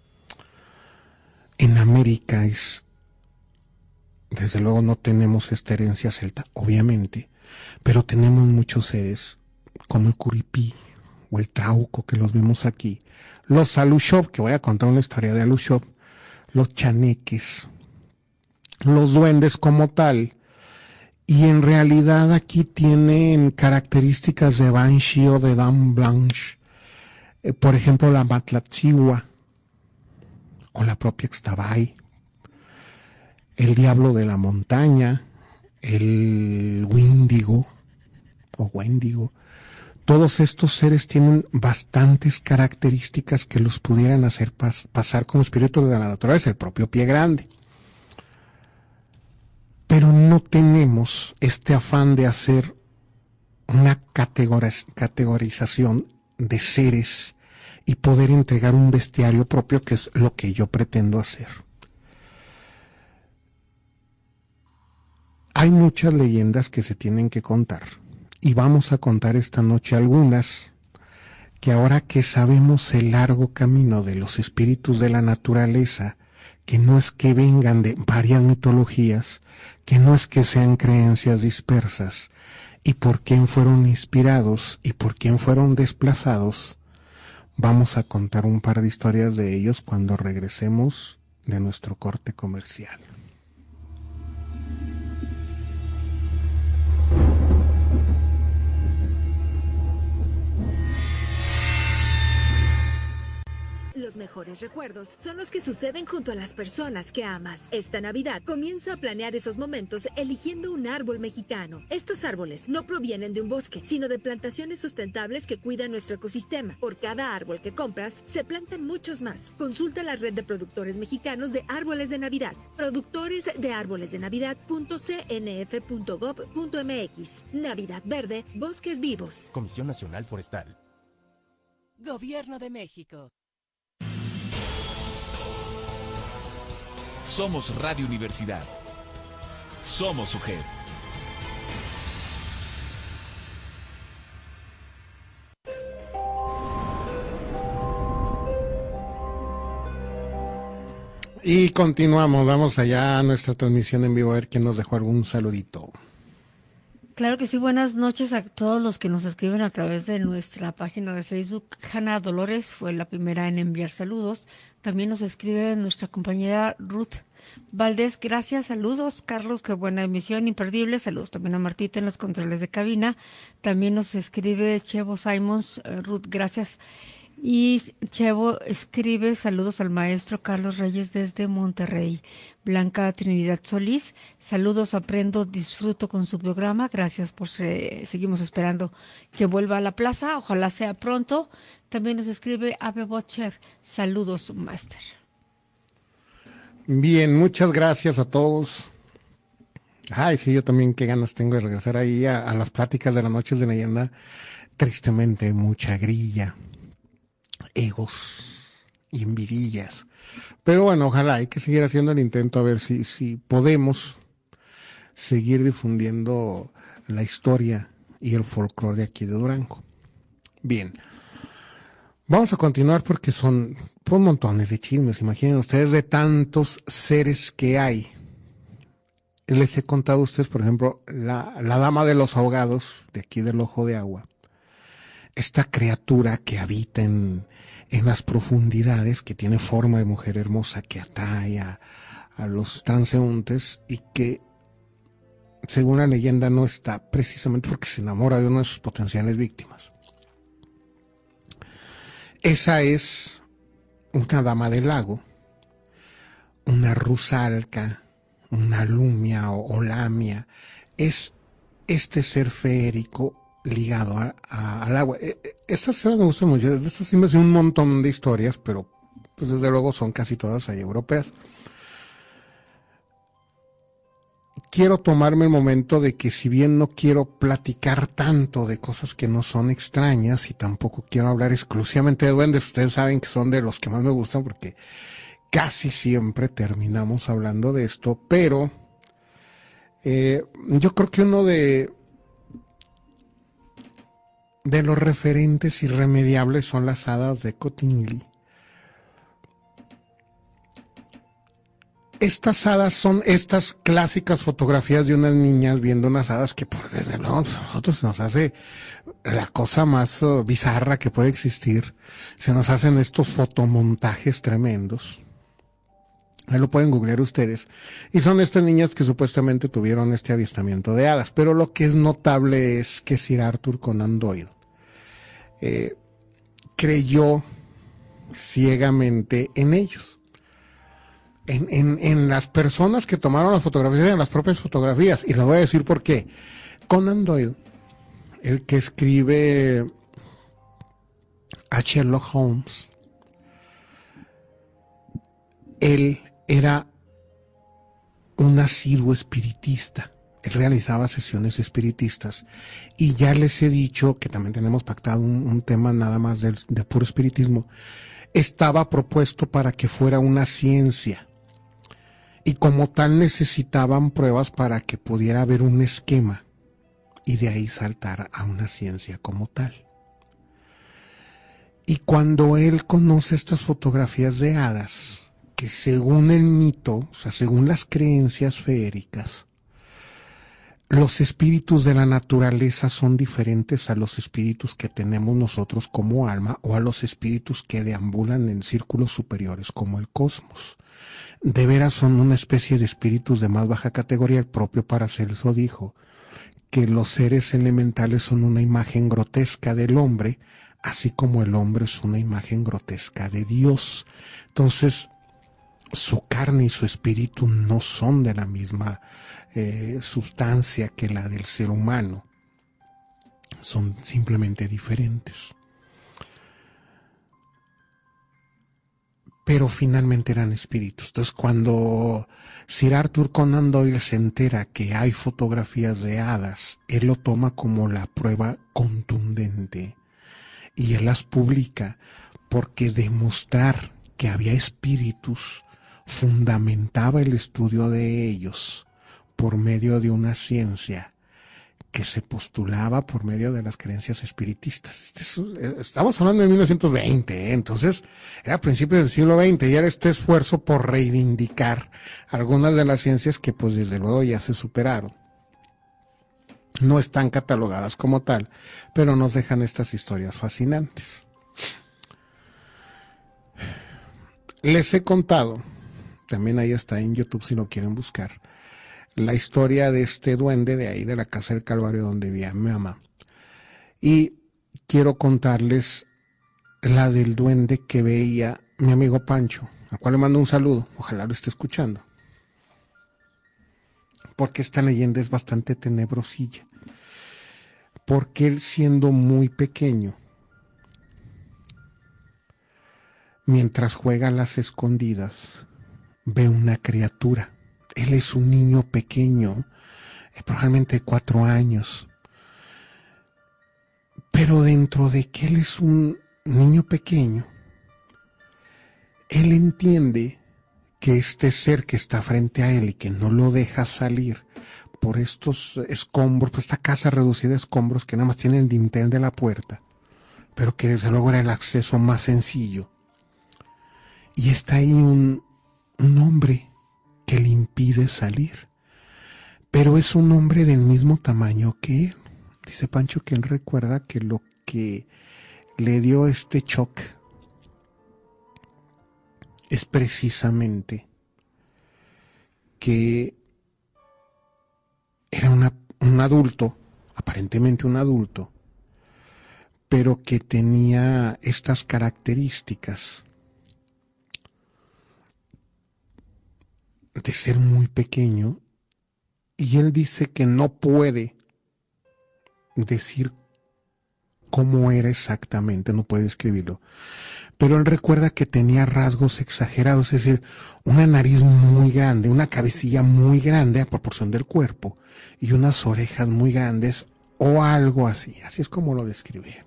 En América es, desde luego no tenemos esta herencia celta, obviamente, pero tenemos muchos seres como el curipí o el trauco que los vemos aquí, los alushop, que voy a contar una historia de alushop, los chaneques, los duendes como tal, y en realidad aquí tienen características de Banshee o de Dame Blanche, eh, por ejemplo la Matlatziwa, o la propia Xtabay, el diablo de la montaña, el Wendigo o Wendigo. Todos estos seres tienen bastantes características que los pudieran hacer pas pasar como espíritus de la naturaleza, el propio pie grande. Pero no tenemos este afán de hacer una categoriz categorización de seres y poder entregar un bestiario propio, que es lo que yo pretendo hacer. Hay muchas leyendas que se tienen que contar, y vamos a contar esta noche algunas que ahora que sabemos el largo camino de los espíritus de la naturaleza, que no es que vengan de varias mitologías, que no es que sean creencias dispersas, y por quién fueron inspirados y por quién fueron desplazados, vamos a contar un par de historias de ellos cuando regresemos de nuestro corte comercial. Los mejores recuerdos son los que suceden junto a las personas que amas. Esta Navidad comienza a planear esos momentos eligiendo un árbol mexicano. Estos árboles no provienen de un bosque, sino de plantaciones sustentables que cuidan nuestro ecosistema. Por cada árbol que compras, se plantan muchos más. Consulta la red de productores mexicanos de árboles de Navidad. Productores de árboles de Navidad punto c n f punto gov punto m x. Navidad Verde, bosques vivos. Comisión Nacional Forestal. Gobierno de México. Somos Radio Universidad. Somos U G E D. Y continuamos, vamos allá a nuestra transmisión en vivo a ver quién nos dejó algún saludito. Claro que sí, buenas noches a todos los que nos escriben a través de nuestra página de Facebook. Hanna Dolores fue la primera en enviar saludos. También nos escribe nuestra compañera Ruth Valdés, gracias, saludos. Carlos, qué buena emisión, imperdible. Saludos también a Martita en los controles de cabina. También nos escribe Chevo Simons, eh, Ruth, gracias. Y Chevo escribe saludos al maestro Carlos Reyes desde Monterrey. Blanca Trinidad Solís, saludos, aprendo, disfruto con su programa. Gracias por se, seguimos esperando que vuelva a la plaza, ojalá sea pronto. También nos escribe Ave Botcher, saludos, máster. Bien, muchas gracias a todos. Ay, sí, yo también qué ganas tengo de regresar ahí a, a las pláticas de las noches de leyenda. Tristemente, mucha grilla, egos y envidillas. Pero bueno, ojalá hay que seguir haciendo el intento a ver si, si podemos seguir difundiendo la historia y el folclore de aquí de Durango. Bien, vamos a continuar porque son pues, montones de chismes. Imaginen ustedes de tantos seres que hay. Les he contado a ustedes, por ejemplo, la, la dama de los ahogados de aquí del Ojo de Agua. Esta criatura que habita en, en las profundidades, que tiene forma de mujer hermosa, que atrae a, a los transeúntes y que, según la leyenda, no está precisamente porque se enamora de una de sus potenciales víctimas. Esa es una dama del lago, una rusalca, una lumia o, o lamia. Es este ser feérico ligado a, a, al agua. Estas historias me gustan mucho. Estas sí me hacen un montón de historias, pero pues desde luego son casi todas ahí europeas. Quiero tomarme el momento de que, si bien no quiero platicar tanto de cosas que no son extrañas y tampoco quiero hablar exclusivamente de duendes, ustedes saben que son de los que más me gustan porque casi siempre terminamos hablando de esto, pero eh, yo creo que uno de de los referentes irremediables son las hadas de Cottingley. Estas hadas son estas clásicas fotografías de unas niñas viendo unas hadas que, por desde luego, a nosotros se nos hace la cosa más uh, bizarra que puede existir. Se nos hacen estos fotomontajes tremendos. Ahí lo pueden googlear ustedes. Y son estas niñas que supuestamente tuvieron este avistamiento de hadas. Pero lo que es notable es que Sir Arthur Conan Doyle eh, creyó ciegamente en ellos. En, en, en las personas que tomaron las fotografías, en las propias fotografías. Y les voy a decir por qué. Conan Doyle, el que escribe a Sherlock Holmes, él era un asiduo espiritista. Él realizaba sesiones espiritistas. Y ya les he dicho que también tenemos pactado un, un tema nada más de, de puro espiritismo. Estaba propuesto para que fuera una ciencia. Y como tal necesitaban pruebas para que pudiera haber un esquema. Y de ahí saltar a una ciencia como tal. Y cuando él conoce estas fotografías de hadas, que según el mito, o sea, según las creencias feéricas, los espíritus de la naturaleza son diferentes a los espíritus que tenemos nosotros como alma o a los espíritus que deambulan en círculos superiores como el cosmos. De veras son una especie de espíritus de más baja categoría. El propio Paracelso dijo que los seres elementales son una imagen grotesca del hombre, así como el hombre es una imagen grotesca de Dios. Entonces, su carne y su espíritu no son de la misma eh, sustancia que la del ser humano. Son simplemente diferentes. Pero finalmente eran espíritus. Entonces, cuando Sir Arthur Conan Doyle se entera que hay fotografías de hadas, él lo toma como la prueba contundente y él las publica, porque demostrar que había espíritus fundamentaba el estudio de ellos por medio de una ciencia que se postulaba por medio de las creencias espiritistas. Este es, estamos hablando de mil novecientos veinte, ¿eh? Entonces era a principios del siglo veinte y era este esfuerzo por reivindicar algunas de las ciencias que pues desde luego ya se superaron. No están catalogadas como tal, pero nos dejan estas historias fascinantes. Les he contado, también ahí está en YouTube si lo quieren buscar, la historia de este duende de ahí, de la Casa del Calvario donde vivía mi mamá. Y quiero contarles la del duende que veía mi amigo Pancho, al cual le mando un saludo, ojalá lo esté escuchando. Porque esta leyenda es bastante tenebrosilla. Porque él, siendo muy pequeño, mientras juega a las escondidas, ve una criatura. Él es un niño pequeño, eh, probablemente cuatro años. Pero dentro de que él es un niño pequeño, él entiende que este ser que está frente a él y que no lo deja salir por estos escombros, por esta casa reducida a escombros que nada más tiene el dintel de la puerta, pero que desde luego era el acceso más sencillo. Y está ahí un, un hombre que le impide salir, pero es un hombre del mismo tamaño que él. Dice Pancho que él recuerda que lo que le dio este shock es precisamente que era una, un adulto, aparentemente un adulto, pero que tenía estas características de ser muy pequeño, y él dice que no puede decir cómo era exactamente, no puede describirlo, pero él recuerda que tenía rasgos exagerados, es decir, una nariz muy grande, una cabecilla muy grande a proporción del cuerpo y unas orejas muy grandes o algo así, así es como lo describe.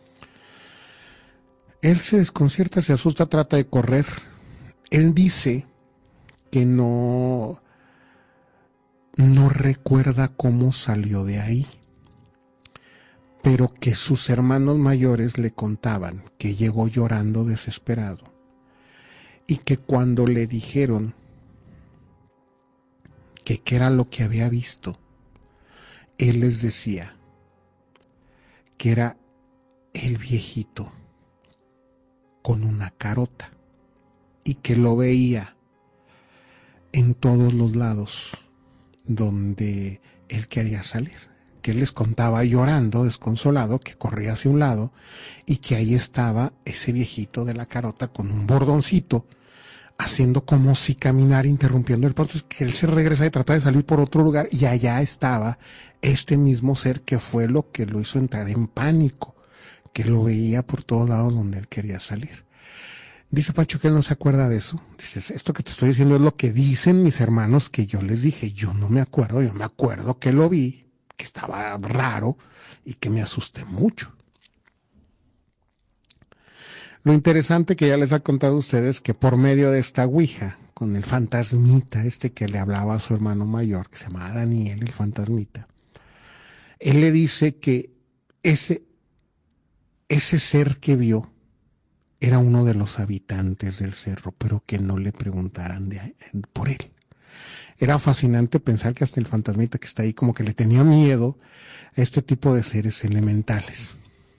Él se desconcierta, se asusta, trata de correr. Él dice que no, no recuerda cómo salió de ahí, pero que sus hermanos mayores le contaban que llegó llorando desesperado y que cuando le dijeron que qué era lo que había visto, él les decía que era el viejito con una carota y que lo veía en todos los lados donde él quería salir, que él les contaba llorando, desconsolado, que corría hacia un lado y que ahí estaba ese viejito de la carota con un bordoncito, haciendo como si caminara, interrumpiendo el paso, que él se regresa y trata de salir por otro lugar y allá estaba este mismo ser que fue lo que lo hizo entrar en pánico, que lo veía por todos lados donde él quería salir. Dice Pancho que él no se acuerda de eso. Dice, esto que te estoy diciendo es lo que dicen mis hermanos, que yo les dije, yo no me acuerdo, yo me acuerdo que lo vi, que estaba raro y que me asusté mucho. Lo interesante que ya les ha contado a ustedes, que por medio de esta ouija, con el fantasmita este que le hablaba a su hermano mayor, que se llamaba Daniel, el fantasmita, él le dice que ese, ese ser que vio era uno de los habitantes del cerro, pero que no le preguntaran de, por él. Era fascinante pensar que hasta el fantasmita que está ahí como que le tenía miedo a este tipo de seres elementales.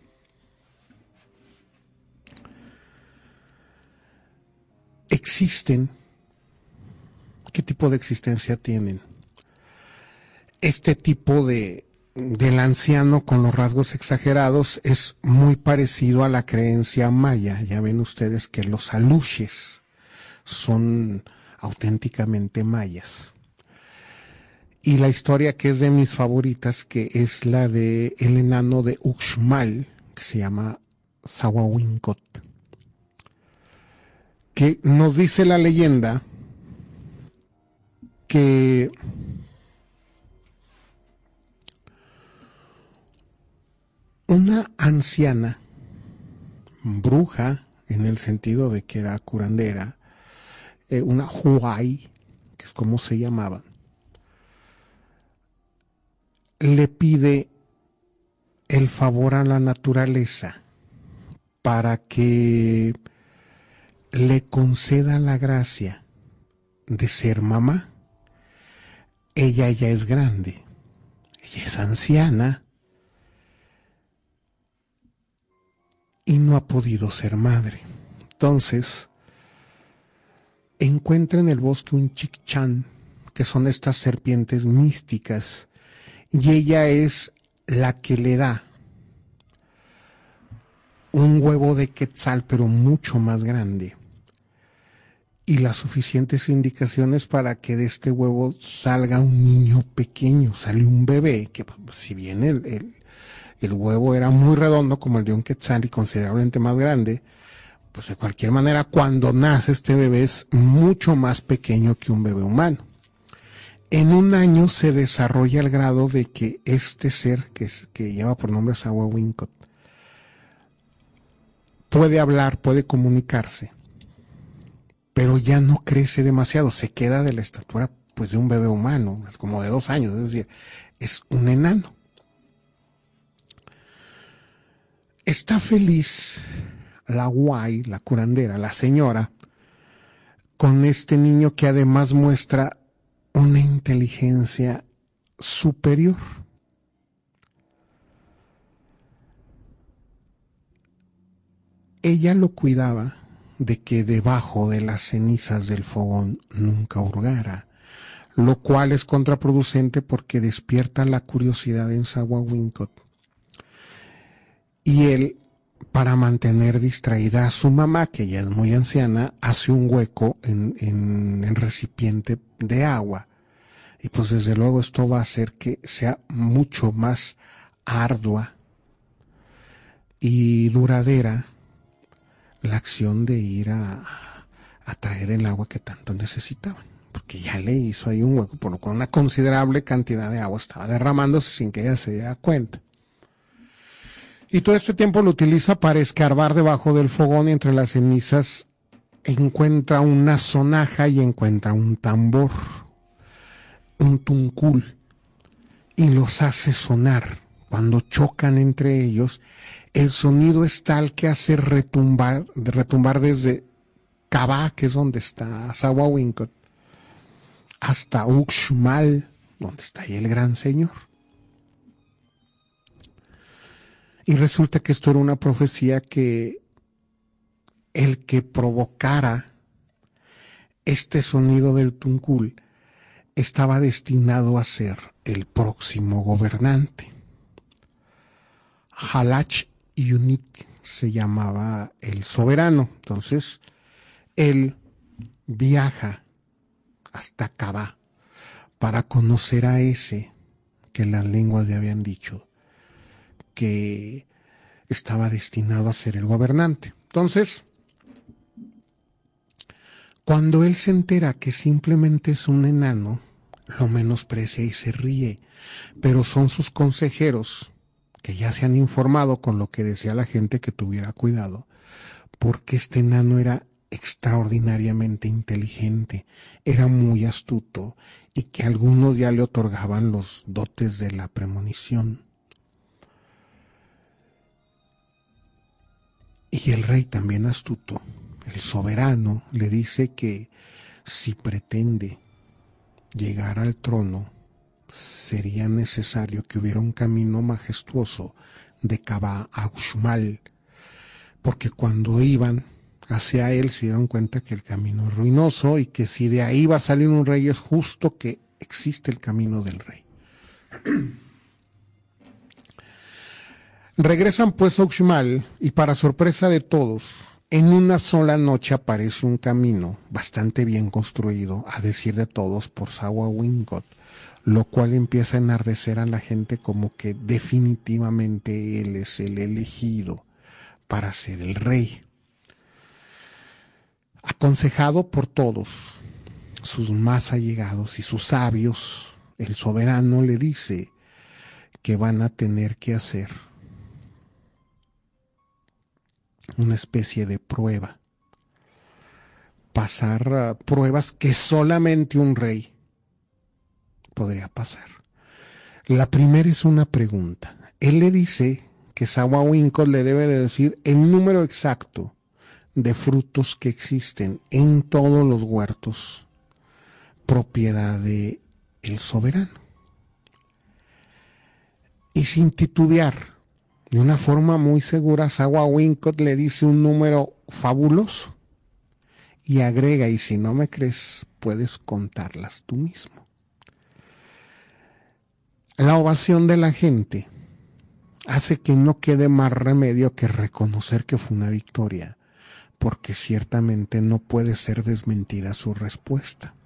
Existen. ¿Qué tipo de existencia tienen? Este tipo de del anciano con los rasgos exagerados es muy parecido a la creencia maya. Ya ven ustedes que los aluches son auténticamente mayas. Y la historia que es de mis favoritas, que es la de el enano de Uxmal, que se llama Sawawinkot, que nos dice la leyenda que una anciana, bruja, en el sentido de que era curandera, eh, una huay, que es como se llamaba, le pide el favor a la naturaleza para que le conceda la gracia de ser mamá. Ella ya es grande, ella es anciana y no ha podido ser madre. Entonces, encuentra en el bosque un chichán, que son estas serpientes místicas, y ella es la que le da un huevo de quetzal, pero mucho más grande, y las suficientes indicaciones para que de este huevo salga un niño pequeño, sale un bebé, que si bien el, el, el huevo era muy redondo como el de un quetzal y considerablemente más grande, pues de cualquier manera cuando nace este bebé es mucho más pequeño que un bebé humano. En un año se desarrolla al grado de que este ser, que, que lleva por nombre Sahuahuincot, puede hablar, puede comunicarse, pero ya no crece demasiado, se queda de la estatura pues de un bebé humano, es como de dos años, es decir, es un enano. Está feliz la guay, la curandera, la señora, con este niño que además muestra una inteligencia superior. Ella lo cuidaba de que debajo de las cenizas del fogón nunca hurgara, lo cual es contraproducente porque despierta la curiosidad en Sahuahuincot. Y él, para mantener distraída a su mamá, que ya es muy anciana, hace un hueco en, en el recipiente de agua. Y pues desde luego esto va a hacer que sea mucho más ardua y duradera la acción de ir a, a traer el agua que tanto necesitaban, porque ya le hizo ahí un hueco, por lo cual una considerable cantidad de agua estaba derramándose sin que ella se diera cuenta. Y todo este tiempo lo utiliza para escarbar debajo del fogón, y entre las cenizas encuentra una sonaja y encuentra un tambor, un tuncul, y los hace sonar. Cuando chocan entre ellos, el sonido es tal que hace retumbar, retumbar desde Cabá, que es donde está Sahuahuincot, hasta Uxmal, donde está ahí el gran señor. Y resulta que esto era una profecía, que el que provocara este sonido del tuncul estaba destinado a ser el próximo gobernante. Halach Yunik se llamaba el soberano. Entonces, él viaja hasta Cabá para conocer a ese que las lenguas le habían dicho que estaba destinado a ser el gobernante. Entonces, cuando él se entera que simplemente es un enano, lo menosprecia y se ríe, pero son sus consejeros que ya se han informado con lo que decía la gente que tuviera cuidado, porque este enano era extraordinariamente inteligente, era muy astuto, y que algunos ya le otorgaban los dotes de la premonición. Y el rey, también astuto, el soberano, le dice que si pretende llegar al trono, sería necesario que hubiera un camino majestuoso de Cabá a Uxmal, porque cuando iban hacia él se dieron cuenta que el camino es ruinoso, y que si de ahí va a salir un rey es justo que existe el camino del rey. Regresan pues a Uxmal, y para sorpresa de todos, en una sola noche aparece un camino bastante bien construido, a decir de todos, por Sahuahuincot, lo cual empieza a enardecer a la gente como que definitivamente él es el elegido para ser el rey. Aconsejado por todos sus más allegados y sus sabios, el soberano le dice que van a tener que hacer una especie de prueba, pasar uh, pruebas que solamente un rey podría pasar. La primera es una pregunta. Él le dice que Sahuahuincotl le debe de decir el número exacto de frutos que existen en todos los huertos, propiedad de el soberano. Y sin titubear, de una forma muy segura, Sahuahuincotl le dice un número fabuloso y agrega, y si no me crees, puedes contarlas tú mismo. La ovación de la gente hace que no quede más remedio que reconocer que fue una victoria, porque ciertamente no puede ser desmentida su respuesta.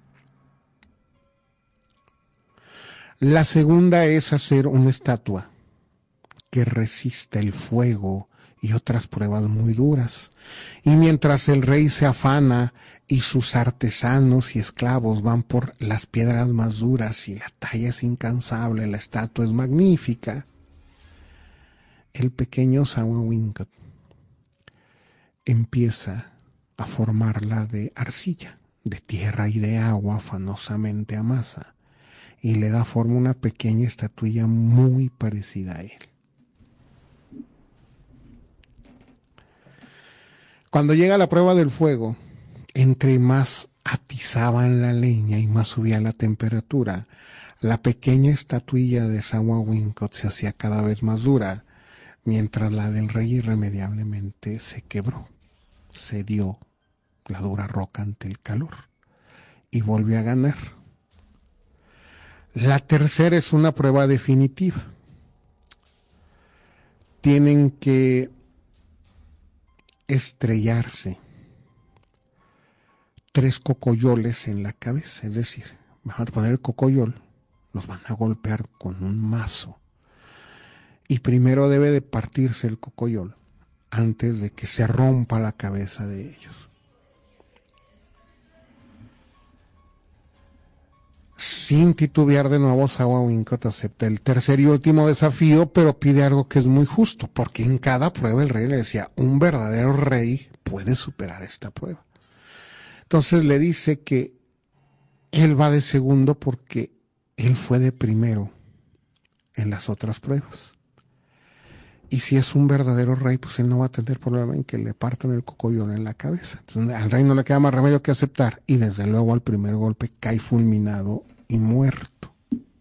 La segunda es hacer una estatua que resista el fuego y otras pruebas muy duras. Y mientras el rey se afana y sus artesanos y esclavos van por las piedras más duras y la talla es incansable, la estatua es magnífica, el pequeño Sahuahuincotl empieza a formarla de arcilla, de tierra y de agua, afanosamente amasa, y le da forma a una pequeña estatuilla muy parecida a él. Cuando llega la prueba del fuego, entre más atizaban la leña y más subía la temperatura, la pequeña estatuilla de Sahuahuincotl se hacía cada vez más dura, mientras la del rey irremediablemente se quebró, cedió la dura roca ante el calor y volvió a ganar. La tercera es una prueba definitiva. Tienen que estrellarse tres cocoyoles en la cabeza, es decir, van a poner el cocoyol, los van a golpear con un mazo y primero debe de partirse el cocoyol antes de que se rompa la cabeza de ellos. Sin titubear, de nuevo Sahuahuincotl acepta el tercer y último desafío, pero pide algo que es muy justo, porque en cada prueba el rey le decía, un verdadero rey puede superar esta prueba. Entonces le dice que él va de segundo porque él fue de primero en las otras pruebas. Y si es un verdadero rey, pues él no va a tener problema en que le partan el cocoyón en la cabeza. Entonces al rey no le queda más remedio que aceptar, y desde luego al primer golpe cae fulminado y muerto.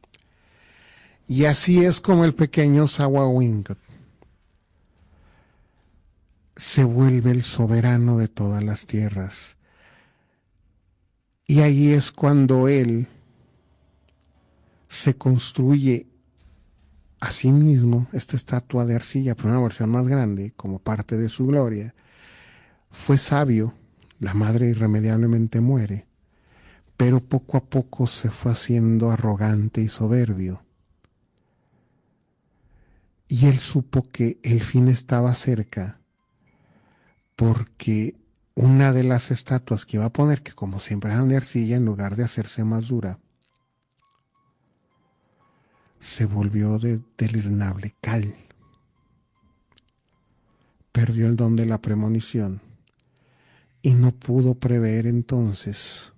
Y así es como el pequeño Sahuahuincotl se vuelve el soberano de todas las tierras. Y ahí es cuando él se construye a sí mismo esta estatua de arcilla, pero una versión más grande, como parte de su gloria. Fue sabio, la madre irremediablemente muere, pero poco a poco se fue haciendo arrogante y soberbio. Y él supo que el fin estaba cerca, porque una de las estatuas que iba a poner, que como siempre eran de arcilla, en lugar de hacerse más dura, se volvió de deleznable cal. Perdió el don de la premonición y no pudo prever entonces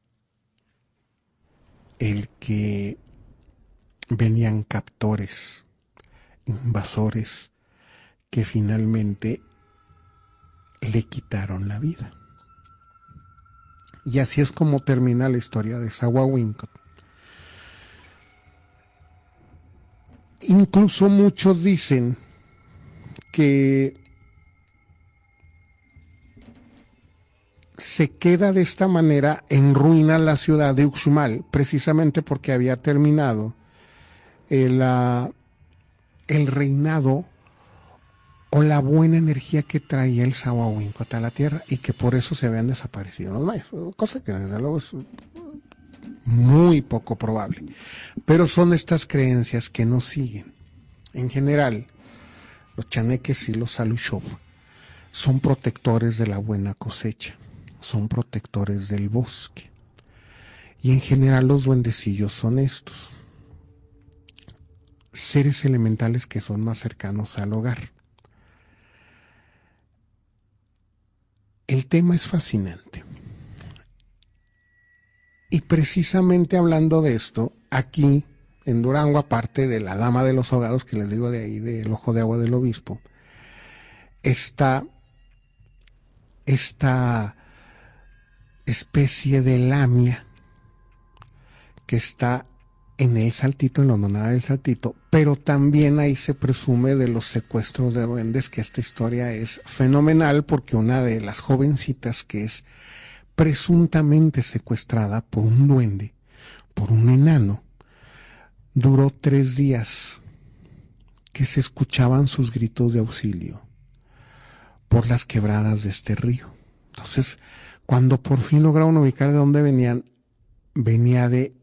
el que venían captores, invasores, que finalmente le quitaron la vida. Y así es como termina la historia de Sahuahuincotl. Incluso muchos dicen que se queda de esta manera en ruina la ciudad de Uxmal, precisamente porque había terminado el, uh, el reinado o la buena energía que traía el Sahuahuincotl a la tierra, y que por eso se habían desaparecido los mayas, cosa que desde luego es muy poco probable. Pero son estas creencias que nos siguen. En general, los chaneques y los alushov son protectores de la buena cosecha, son protectores del bosque. Y en general los duendecillos son estos seres elementales que son más cercanos al hogar. El tema es fascinante. Y precisamente hablando de esto, aquí en Durango, aparte de la Dama de los Ahogados, que les digo de ahí, del Ojo de Agua del Obispo, está esta especie de lamia que está en el Saltito, en la hondonada del Saltito, pero también ahí se presume de los secuestros de duendes, que esta historia es fenomenal porque una de las jovencitas que es presuntamente secuestrada por un duende, por un enano, duró tres días que se escuchaban sus gritos de auxilio por las quebradas de este río. Entonces, cuando por fin lograron ubicar de dónde venían, venía de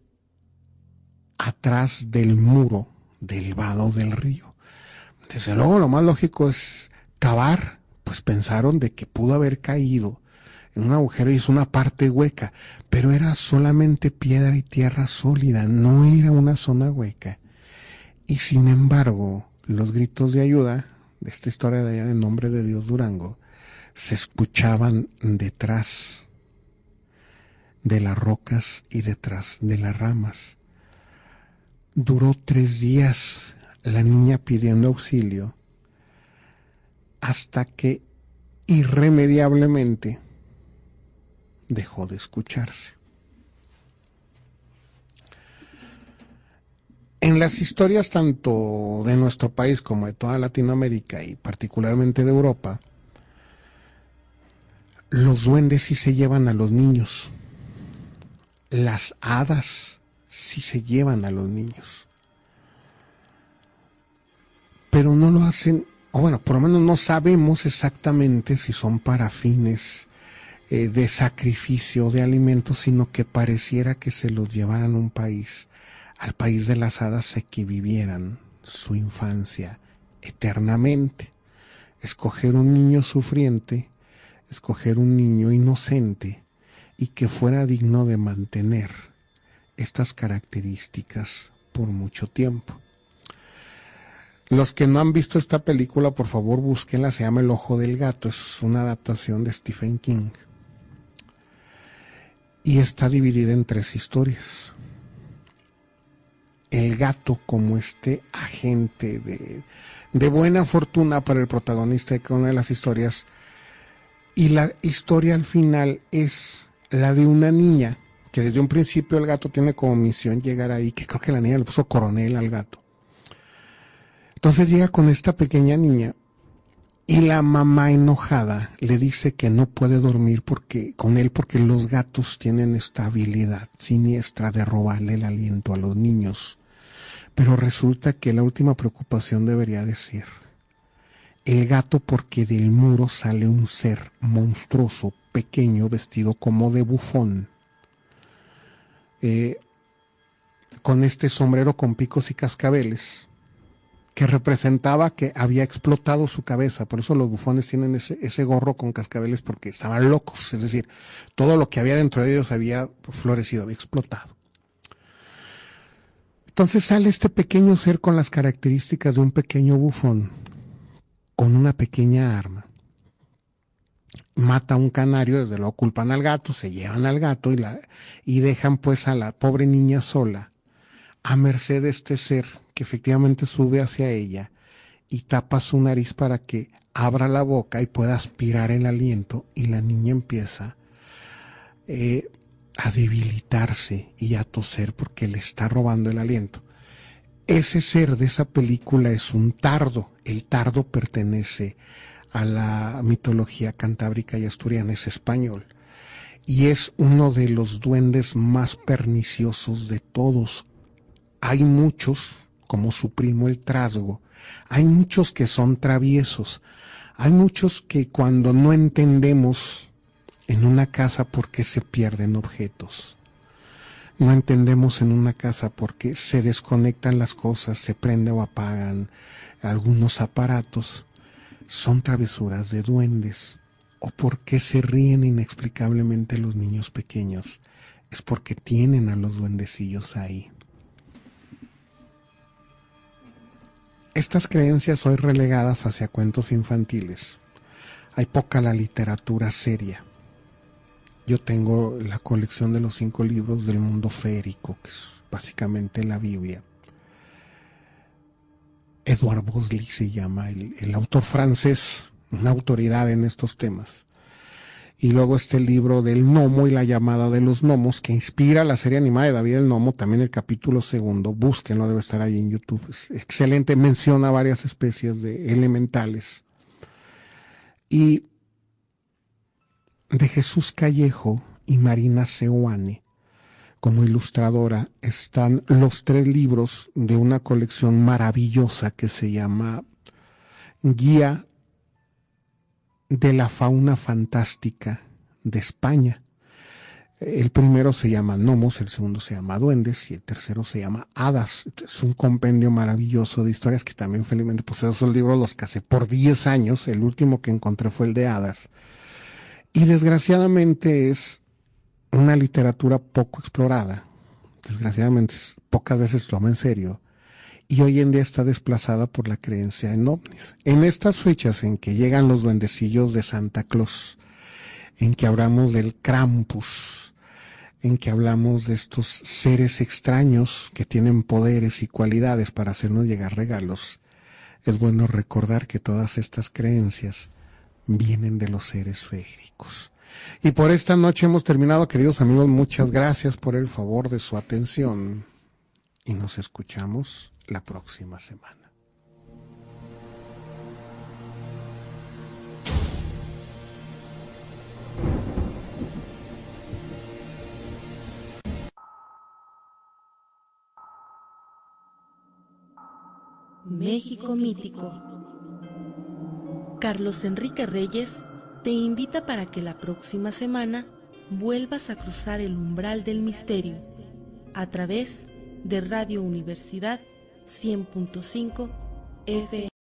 atrás del muro del vado del río. Desde luego lo más lógico es cavar, pues pensaron de que pudo haber caído en un agujero y hizo una parte hueca, pero era solamente piedra y tierra sólida, no era una zona hueca. Y sin embargo, los gritos de ayuda de esta historia de allá, en nombre de Dios Durango, se escuchaban detrás de las rocas y detrás de las ramas. Duró tres días la niña pidiendo auxilio hasta que irremediablemente dejó de escucharse. En las historias tanto de nuestro país como de toda Latinoamérica y particularmente de Europa, los duendes sí se llevan a los niños. Las hadas sí se llevan a los niños. Pero no lo hacen, o bueno, por lo menos no sabemos exactamente si son para fines eh, de sacrificio de alimentos, sino que pareciera que se los llevaran a un país, al país de las hadas, y que vivieran su infancia eternamente. Escoger un niño sufriente, escoger un niño inocente y que fuera digno de mantener estas características por mucho tiempo. Los que no han visto esta película, por favor búsquenla, se llama El Ojo del Gato, es una adaptación de Stephen King y está dividida en tres historias. El gato como este agente de, de buena fortuna para el protagonista de cada una de las historias, y la historia al final es la de una niña que desde un principio el gato tiene como misión llegar ahí, que creo que la niña le puso coronel al gato. Entonces llega con esta pequeña niña y la mamá enojada le dice que no puede dormir porque, con él porque los gatos tienen esta habilidad siniestra de robarle el aliento a los niños. Pero resulta que la última preocupación debería decir el gato, porque del muro sale un ser monstruoso, pequeño, vestido como de bufón, eh, con este sombrero con picos y cascabeles, que representaba que había explotado su cabeza. Por eso los bufones tienen ese, ese gorro con cascabeles, porque estaban locos, es decir, todo lo que había dentro de ellos había florecido, había explotado. Entonces sale este pequeño ser con las características de un pequeño bufón, con una pequeña arma. Mata a un canario, desde luego culpan al gato, se llevan al gato y, la, y dejan pues a la pobre niña sola, a merced de este ser que efectivamente sube hacia ella y tapa su nariz para que abra la boca y pueda aspirar el aliento, y la niña empieza eh, a debilitarse y a toser porque le está robando el aliento. Ese ser de esa película es un tardo. El tardo pertenece a la mitología cantábrica y asturiana, es español, y es uno de los duendes más perniciosos de todos. Hay muchos, como su primo el trasgo, hay muchos que son traviesos, hay muchos que cuando no entendemos en una casa por qué se pierden objetos, no entendemos en una casa por qué se desconectan las cosas, se prende o apagan algunos aparatos, son travesuras de duendes. O por qué se ríen inexplicablemente los niños pequeños, es porque tienen a los duendecillos ahí. Estas creencias hoy relegadas hacia cuentos infantiles. Hay poca la literatura seria. Yo tengo la colección de los cinco libros del mundo férico, que es básicamente la Biblia. Edouard Bosley se llama, el, el autor francés, una autoridad en estos temas. Y luego este libro del gnomo y la llamada de los gnomos, que inspira la serie animada de David el Gnomo, también el capítulo segundo, búsquenlo, debe estar ahí en YouTube. Es excelente, menciona varias especies de elementales. Y de Jesús Callejo y Marina Seoane, como ilustradora, están los tres libros de una colección maravillosa que se llama Guía de la Fauna Fantástica de España. El primero se llama Gnomos, el segundo se llama Duendes y el tercero se llama Hadas. Es un compendio maravilloso de historias que también felizmente, pues esos libros los casé por diez años. El último que encontré fue el de Hadas. Y desgraciadamente es una literatura poco explorada. Desgraciadamente pocas veces se toma en serio. Y hoy en día está desplazada por la creencia en ovnis. En estas fechas en que llegan los duendecillos de Santa Claus, en que hablamos del Krampus, en que hablamos de estos seres extraños que tienen poderes y cualidades para hacernos llegar regalos, es bueno recordar que todas estas creencias vienen de los seres feéricos. Y por esta noche hemos terminado, queridos amigos. Muchas gracias por el favor de su atención y nos escuchamos la próxima semana. México mítico. Carlos Enrique Reyes te invita para que la próxima semana vuelvas a cruzar el umbral del misterio a través de Radio Universidad cien punto cinco F M.